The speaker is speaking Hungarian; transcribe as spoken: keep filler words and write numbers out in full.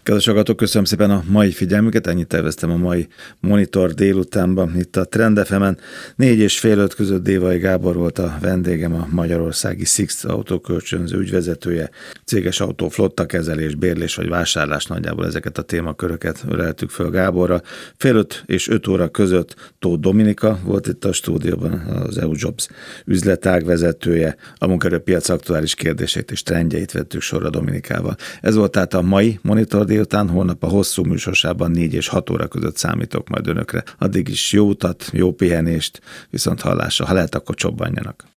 Kedves hallgatók, köszönöm szépen a mai figyelmüket, ennyit terveztem a mai Monitor délutánban. Itt a Trend ef emen négy és fél öt között Dévai Gábor volt a vendégem, a magyarországi Sixt autókölcsönző ügyvezetője. Céges autó, flotta kezelés, bérlés vagy vásárlás, nagyjából ezeket a témaköröket öleltük föl Gáborra. Fél öt és öt óra között Tóth Dominika volt itt a stúdióban, az e u Jobs üzletág vezetője. A munkaerőpiac aktuális kérdéseit és trendjeit vettük sorra Dominikával. Ez volt tehát a mai Monitor délután, holnap a hosszú műsorsában négy és hat óra között számítok majd önökre. Addig is jó utat, jó pihenést, viszont hallásra, ha lehet, akkor csobbanjanak.